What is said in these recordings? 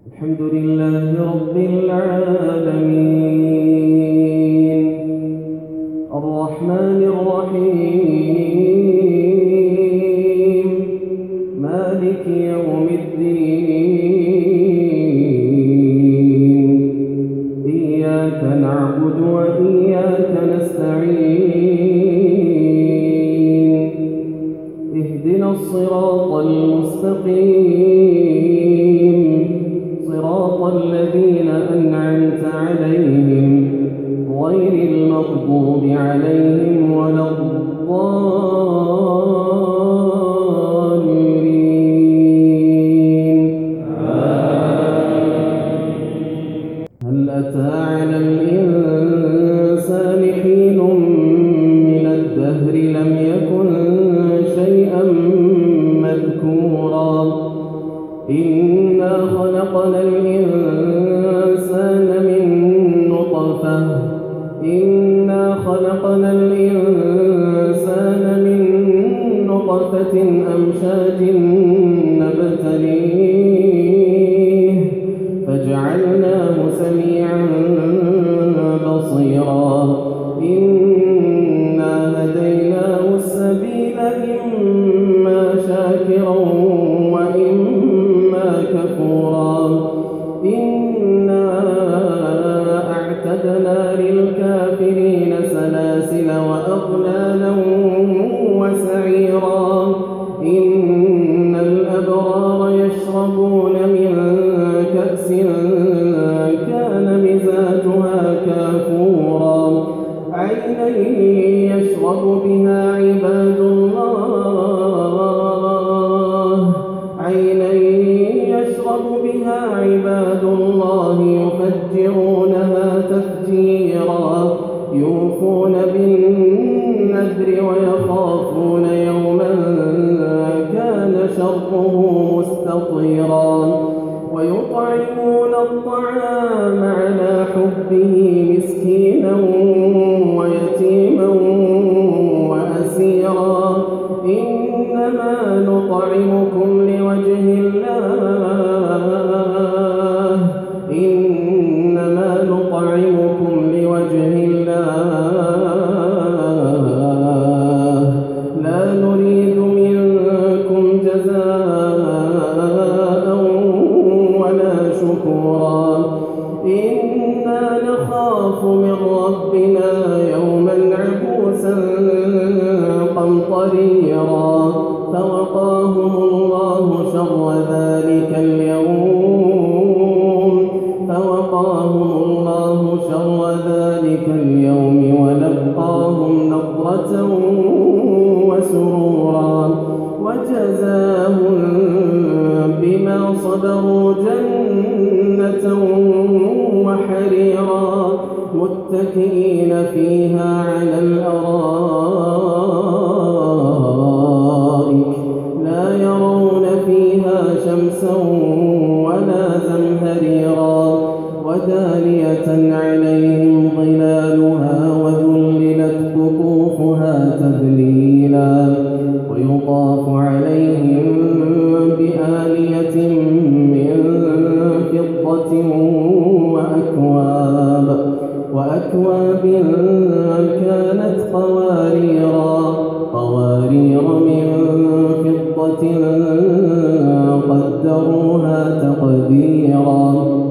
الحمد لله رب العالمين الرحمن الرحيم مالك يوم الدين إياك نعبد وإياك نستعين اهدنا الصراط المستقيم صراط الذين أنعمت عليهم غير المغضوب عليهم ولا الضالين هل أتى على الإنسان حين من الدهر لم يكن شيئا مذكورا إنا خلقنا الإنسان من نطفة أمشاج نبتليه فجعلناه سميعا بصيرا إنا هديناه السبيل إما شاكرا وإما كفورا إنا أعتدنا للكافرين سلاسل وأغلالا وسعيرا إن الأبرار يشربون من كأس كان مزاجها كافورا عينا يشرب بها عباد الله يفجرونها تفجيرا يوفون بالنذر ويخافون يوما كان شره مستطيرا ويطعمون الطعام على حبه مسكينا ويتيما وأسيرا إنما نطعمكم لوجه الله لا نريد منكم جزاء ولا شكورا إنا نخاف من ربنا يوما عبوسا قمطريرا فوقاهم الله شر ذلك اليوم ولقاهم نضرة وسرورا وجزاهم بما صبروا جنة وحريرا متكئين فيها على الأرائك لا يرون فيها شمسا ولا زمهريرا ودانية عليهم ظلالها وذللت قطوفها تذليلا ويطاف عليهم بآنية من فضة وأكواب كانت قوارير من فضة قدروها تقديرا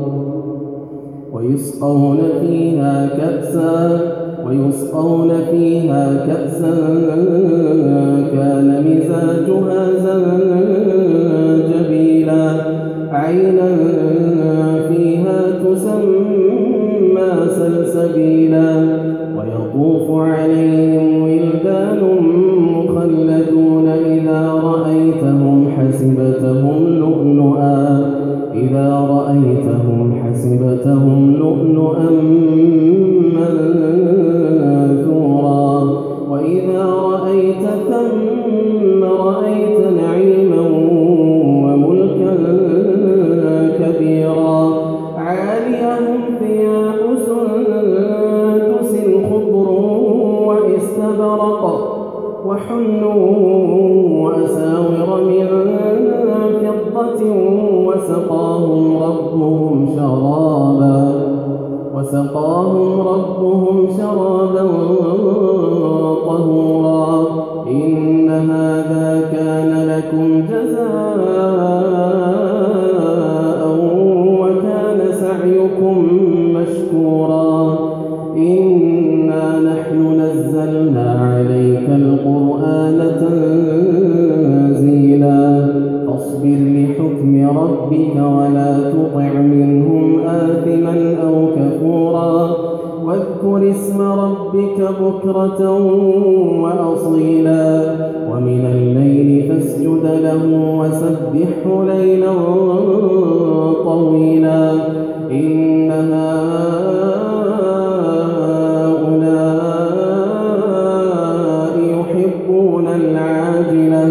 ويسقون فيها كأسا كان مزاجها زنجبيلا عينا فيها تسمى سلسبيلا ويطوف عليهم ولدان مخلدون إذا رأيتهم حسبتهم لؤلؤا منثورا وإذا رأيت ثم رأيت نعيما وملكا كبيرا عاليهم ثياب سندس خضر واستبرق وحلوا وأساور من فضة وسقاهم ربهم وسقاهم ربهم شرابا طهورا إن هذا كان لكم جزاء وكان سعيكم مشكورا إنا نحن نزلنا عليك القرآن تنزيلا فاصبر لحكم ربك ولا تطع منهم آثما أو كفورا واذكر اسم ربك بكرة وأصيلا ومن الليل فاسجد له وسبحه ليلا طويلا إن هؤلاء يحبون العاجلة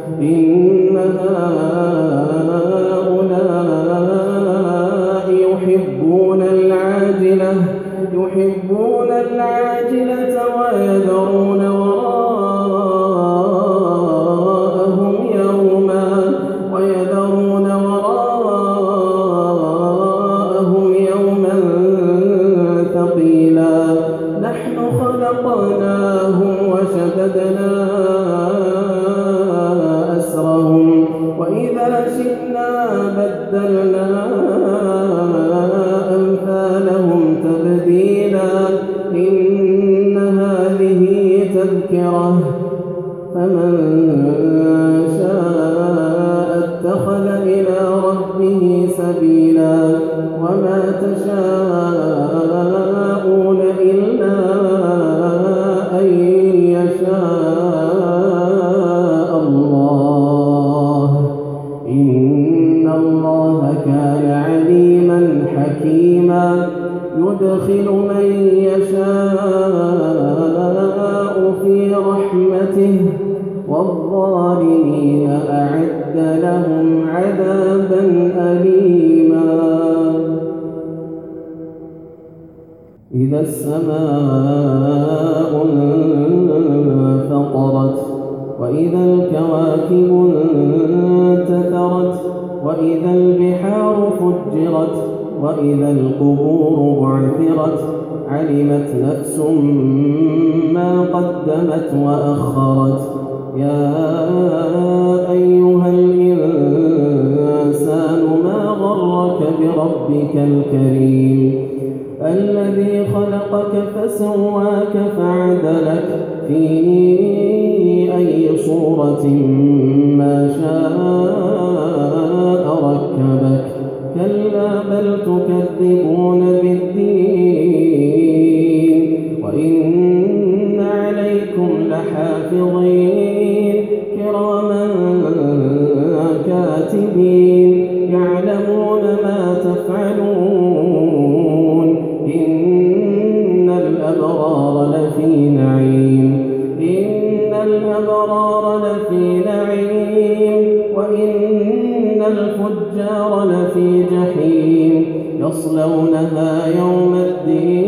يحبون العاجلة ويذرون وراءهم يوما ثقيلا نحن خلقناهم وشددنا أسرهم وإذا شئنا بدلنا أمثالهم تبديلا إن هذه تذكرة فمن شاء اتخذ إلى ربه سبيلا وما تشاءون إلا أن يشاء الله إن الله كان عليما حكيما يدخل من يشاء في رحمته والظالمين أعد لهم عذابا أليما إذا السماء انفطرت وإذا الكواكب انتثرت وإذا البحار فجرت وإذا القبور بعثرت علمت نفس ما قدمت وأخرت يا أيها الإنسان ما غرك بربك الكريم الذي خلقك فسواك فعدلك في أي صورة ما شاء ركبك كلا بل تكذبون بالدين وإن عليكم لحافظين كراما كاتبين يعلمون ما تفعلون إن الأبرار لفي نعيم وإن الفجار لفي جحيم يصلونها يوم الدين